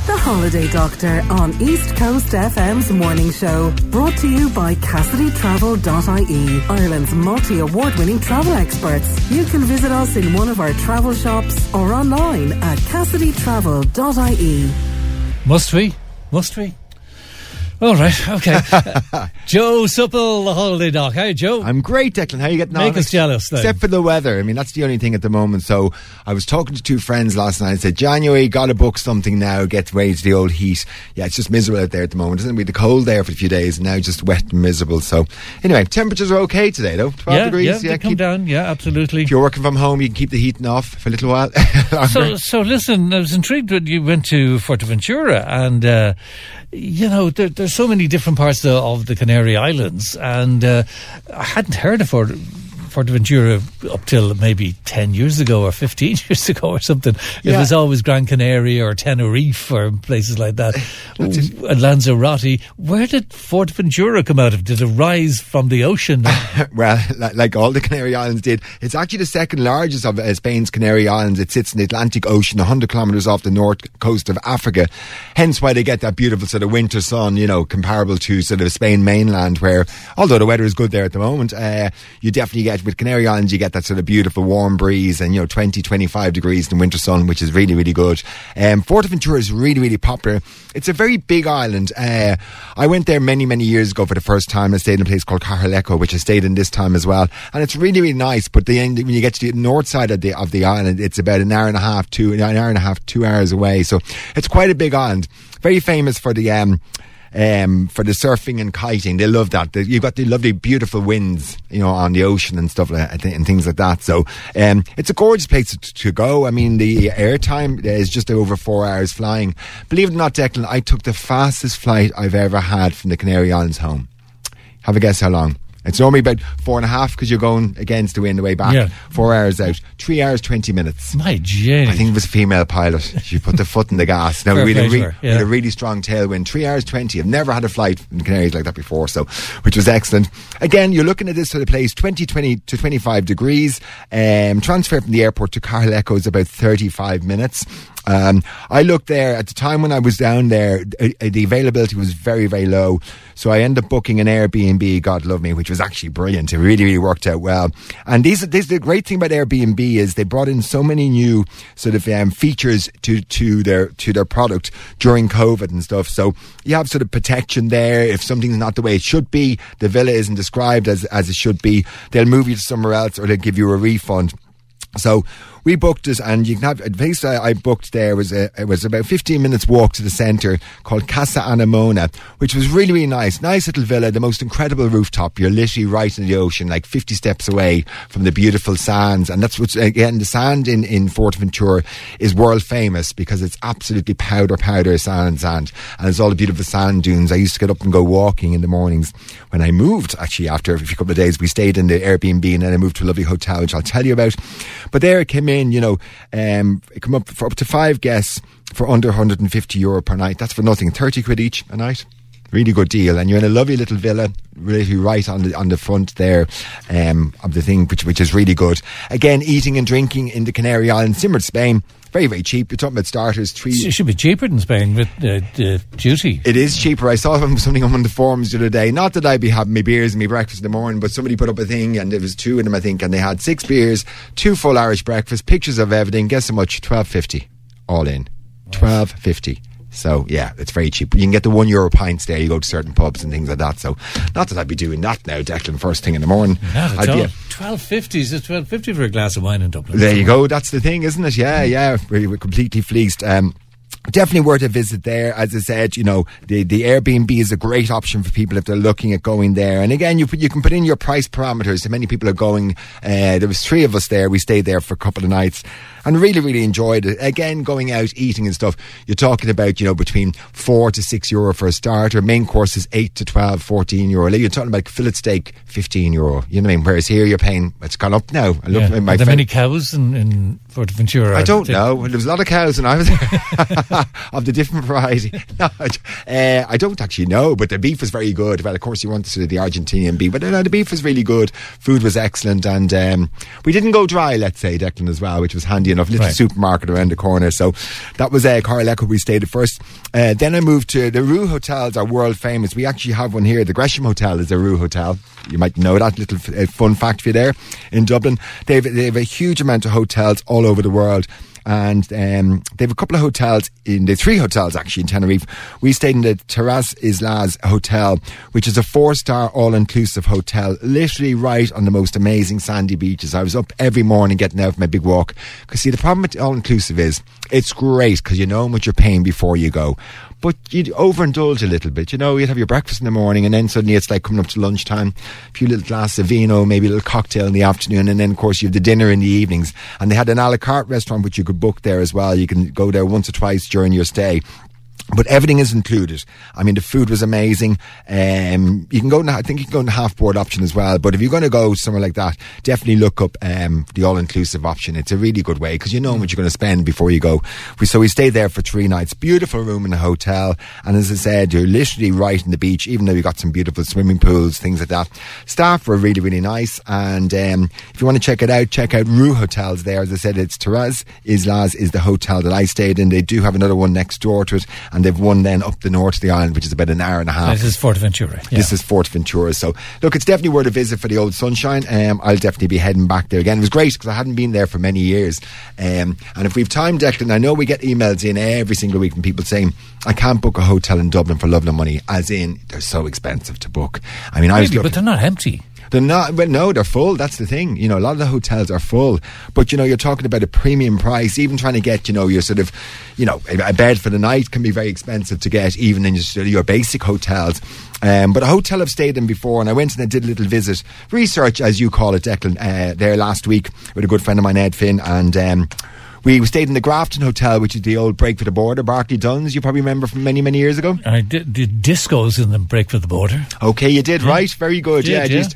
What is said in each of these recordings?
The Holiday Doctor on East Coast FM's morning show. Brought to you by CassidyTravel.ie, Ireland's multi-award-winning travel experts. You can visit us in one of our travel shops or online at CassidyTravel.ie. Must we? Must we? All right, okay. Joe Supple, the Holiday Doc. Hi, Joe. I'm great, Declan. How are you getting on? Make us jealous, then. Except for the weather. I mean, that's the only thing at the moment. So I was talking to two friends last night. I said, January, got to book something now. Get ready to the old heat. Yeah, it's just miserable out there at the moment. Isn't it? We had the cold there for a few days, and now just wet and miserable. So anyway, temperatures are okay today, though. 12 degrees. Yeah, come down. Yeah, absolutely. If you're working from home, you can keep the heating off for a little while. So listen, I was intrigued when you went to Fuerteventura, and you know, there's so many different parts of the Canary Islands, and I hadn't heard of Fuerteventura up till maybe 10 years ago or 15 years ago or something. It was always Gran Canaria or Tenerife or places like that. And Lanzarote. Where did Fuerteventura come out of? Did it rise from the ocean? Well, like all the Canary Islands did. It's actually the second largest of Spain's Canary Islands. It sits in the Atlantic Ocean, 100 kilometres off the north coast of Africa. Hence why they get that beautiful sort of winter sun, you know, comparable to sort of Spain mainland, where, although the weather is good there at the moment, you definitely get, with Canary Islands, you get that sort of beautiful warm breeze and, you know, 20, 25 degrees in winter sun, which is really, really good. Fuerteventura is really, really popular. It's a very big island. I went there many, many years ago for the first time. I stayed in a place called Carrileco, which I stayed in this time as well. And it's really, really nice. But when you get to the north side of the island, it's about an hour and a half, 2 hours away. So it's quite a big island. Very famous for the surfing and kiting. They love that. You've got the lovely, beautiful winds, you know, on the ocean and stuff like that, and things like that. So, it's a gorgeous place to go. I mean, the airtime is just over 4 hours flying. Believe it or not, Declan, I took the fastest flight I've ever had from the Canary Islands home. Have a guess how long? It's normally about 4.5 because you're going against the wind the way back. Yeah. 4 hours out. 3 hours, 20 minutes. My gee. I think it was a female pilot. She put the foot in the gas. Now, we had a really strong tailwind. 3 hours, 20. I've never had a flight in the Canaries like that before, so, which was excellent. Again, you're looking at this sort of place, 20 to 25 degrees. Transfer from the airport to Carrileco is about 35 minutes. I looked there at the time when I was down there, the availability was very, very low. So I ended up booking an Airbnb, God love me, which was actually brilliant. It really, really worked out well. And the great thing about Airbnb is they brought in so many new sort of features to their product during COVID and stuff. So you have sort of protection there. If something's not the way it should be, the villa isn't described as it should be, they'll move you to somewhere else or they'll give you a refund. So we booked it, and you can have the place I booked there was about 15 minutes walk to the centre, called Casa Anemona, which was really, really nice little villa, the most incredible rooftop. You're literally right in the ocean, like 50 steps away from the beautiful sands. And that's what's, again, the sand in Fuerteventura is world famous because it's absolutely powder sand, and it's all the beautiful sand dunes. I used to get up and go walking in the mornings. When I moved, actually, after a couple of days, we stayed in the Airbnb, and then I moved to a lovely hotel, which I'll tell you about. But there it came in, you know, it come up for up to 5 guests for under €150 per night. That's for nothing, 30 quid each a night. Really good deal, and you're in a lovely little villa, really right on the front there of the thing, which is really good. Again, eating and drinking in the Canary Islands, similar to Spain. Very, very cheap. You're talking about starters. It should be cheaper than Spain with duty. It is cheaper. I saw something on the forums the other day. Not that I'd be having my beers and my breakfast in the morning, but somebody put up a thing, and there was 2 of them, I think, and they had 6 beers, 2 full Irish breakfasts, pictures of everything. Guess how much? $12.50 all in. $12.50. So, yeah, it's very cheap. You can get the €1 pints there. You go to certain pubs and things like that. So, not that I'd be doing that now, Declan, first thing in the morning. Not at all. $12.50 is $12.50 for a glass of wine in Dublin. There you go. That's the thing, isn't it? Yeah. We're completely fleeced. Definitely worth a visit there. As I said, you know, the Airbnb is a great option for people if they're looking at going there. And again, you can put in your price parameters. Many people are going. There was 3 of us there. We stayed there for a couple of nights and really, really enjoyed it. Again, going out, eating and stuff, you're talking about, you know, between €4 to €6 for a starter. Main course is 8 to 12, €14. You're talking about fillet steak, €15. You know what I mean? Whereas here you're paying, it's gone up now. Are there many cows in Fuerteventura? I don't know. There was a lot of cows when I was there. of the different variety. No, I don't actually know, but the beef was very good. Well, of course, you want to see the Argentinian beef, but no, the beef was really good. Food was excellent, and we didn't go dry, let's say, Declan, as well, which was handy enough. Little supermarket around the corner. So that was Corryleck we stayed at first. Then I moved to the Rue Hotels, are world famous. We actually have one here. The Gresham Hotel is a Rue Hotel. You might know that. Little fun fact for you there in Dublin. They have a huge amount of hotels all over the world. And they have a couple of hotels, the 3 hotels actually in Tenerife. We stayed in the Terras Islas Hotel, which is a 4-star all-inclusive hotel, literally right on the most amazing sandy beaches. I was up every morning getting out for my big walk. Because see, the problem with all-inclusive is, it's great because you know how much you're paying before you go. But you'd overindulge a little bit. You know, you'd have your breakfast in the morning, and then suddenly it's like coming up to lunchtime, a few little glasses of vino, maybe a little cocktail in the afternoon, and then of course you have the dinner in the evenings. And they had an a la carte restaurant which you could book there as well. You can go there once or twice during your stay. But everything is included. I mean, the food was amazing. You can go, I think you can go in the half-board option as well. But if you're going to go somewhere like that, definitely look up the all-inclusive option. It's a really good way because you know how much you're going to spend before you go. So we stayed there for 3 nights. Beautiful room in the hotel. And as I said, you're literally right in the beach, even though you got some beautiful swimming pools, things like that. Staff were really, really nice. And if you want to check it out, check out Rue Hotels there. As I said, it's Terras Islas is the hotel that I stayed in. They do have another one next door to it. And they've one then up the north of the island, which is about an hour and a half. This is Forteventura. Yeah. This is Forteventura. So, look, it's definitely worth a visit for the old sunshine. I'll definitely be heading back there again. It was great because I hadn't been there for many years. And if we've time, Declan, I know we get emails in every single week from people saying, I can't book a hotel in Dublin for love nor money, as in they're so expensive to book. I mean, but they're not empty. They're not, well, no, they're full. That's the thing. You know, a lot of the hotels are full. But, you know, you're talking about a premium price. Even trying to get, you know, your sort of, you know, a bed for the night can be very expensive to get, even in your basic hotels. But a hotel I've stayed in before, and I went and I did a little visit, research, as you call it, Declan, there last week with a good friend of mine, Ed Finn, and we stayed in the Grafton Hotel, which is the old Break for the Border, Barclay Dunn's, you probably remember from many, many years ago. I did discos in the Break for the Border. Okay, you did, right? Very good.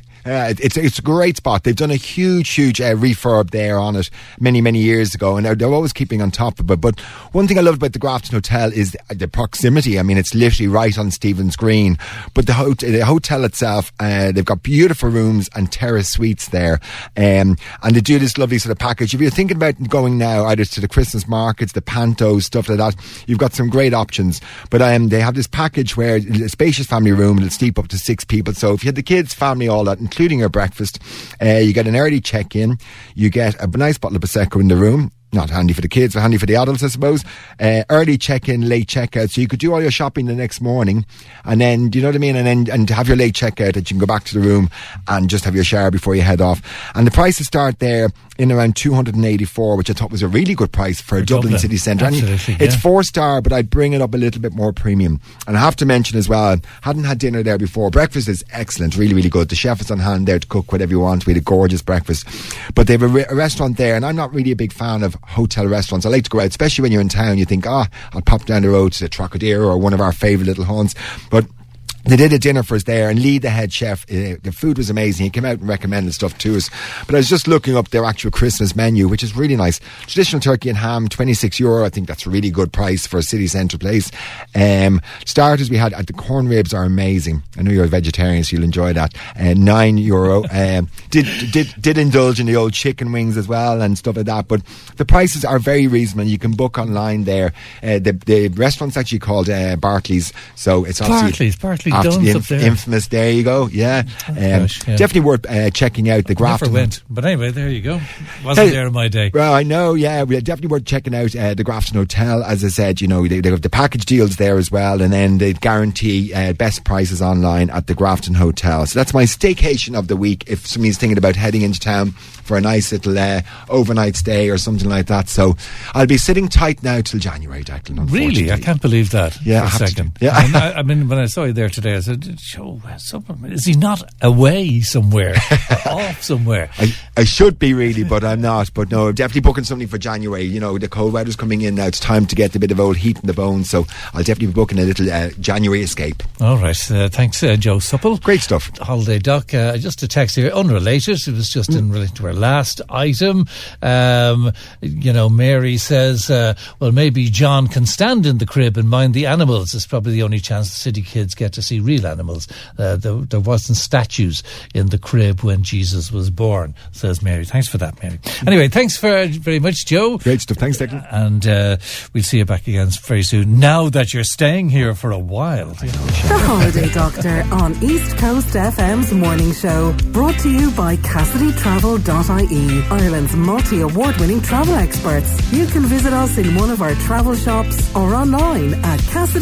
It's a great spot. They've done a huge refurb there on it many, many years ago, and they're always keeping on top of it. But one thing I love about the Grafton Hotel is the proximity. I mean, it's literally right on Stephen's Green. But the hotel itself, they've got beautiful rooms and terrace suites there, and they do this lovely sort of package. If you're thinking about going now either to the Christmas markets, the Pantos, stuff like that, you've got some great options. But they have this package where a spacious family room, it'll sleep up to 6 people. So if you had the kids, family, all that, including your breakfast, you get an early check-in, you get a nice bottle of Prosecco in the room. Not handy for the kids, but handy for the adults, I suppose. Early check-in, late check-out, so you could do all your shopping the next morning, and then, do you know what I mean? And have your late check-out that you can go back to the room and just have your shower before you head off. And the prices start there in around 284, which I thought was a really good price for a Dublin city centre. Absolutely, it's 4-star, but I'd bring it up a little bit more premium. And I have to mention as well, hadn't had dinner there before. Breakfast is excellent, really, really good. The chef is on hand there to cook whatever you want. We had a gorgeous breakfast. But they have a restaurant there, and I'm not really a big fan of hotel restaurants. I like to go out, especially when you're in town. You think, I'll pop down the road to the Trocadero or one of our favourite little haunts. But they did a dinner for us there, and Lee, the head chef, the food was amazing. He came out and recommended stuff to us. But I was just looking up their actual Christmas menu, which is really nice. Traditional turkey and ham, €26. I think that's a really good price for a city centre place. Starters we had at the corn ribs are amazing. I know you're a vegetarian, so you'll enjoy that. €9. Did indulge in the old chicken wings as well and stuff like that. But the prices are very reasonable. You can book online there. The restaurant's actually called Barclays, so it's obviously Barclay Dunn's up there. Infamous, there you go. Yeah, definitely worth checking out the Grafton. Never went, but anyway, there you go. Wasn't there in my day. Well, I know. Yeah, definitely worth checking out the Grafton Hotel. As I said, you know, they have the package deals there as well, and then they guarantee best prices online at the Grafton Hotel. So that's my staycation of the week. If somebody's thinking about heading into town for a nice little overnight stay or something like that. So I'll be sitting tight now till January, Declan. Really? I can't believe that. Yeah, for a second. Yeah. I mean, when I saw you there today, I said, is he not away somewhere? Off somewhere? I should be really, but I'm not. But no, I'm definitely booking something for January. You know, the cold weather's coming in now. It's time to get a bit of old heat in the bones. So I'll definitely be booking a little January escape. All right. Thanks, Joe Supple. Great stuff. Holiday Doc. Just a text here, unrelated. It was just in relation to our last item. You know, Mary says, well, maybe John can stand in the crib and mind the animals. It's probably the only chance the city kids get to see real animals. There wasn't statues in the crib when Jesus was born, says Mary. Thanks for that, Mary. Anyway, thanks very much, Joe. Great stuff. Thanks, Declan. And we'll see you back again very soon, now that you're staying here for a while. You know. The Holiday Doctor on East Coast FM's morning show. Brought to you by CassidyTravel.ie, Ireland's multi-award-winning travel experts. You can visit us in one of our travel shops or online at Cassidy.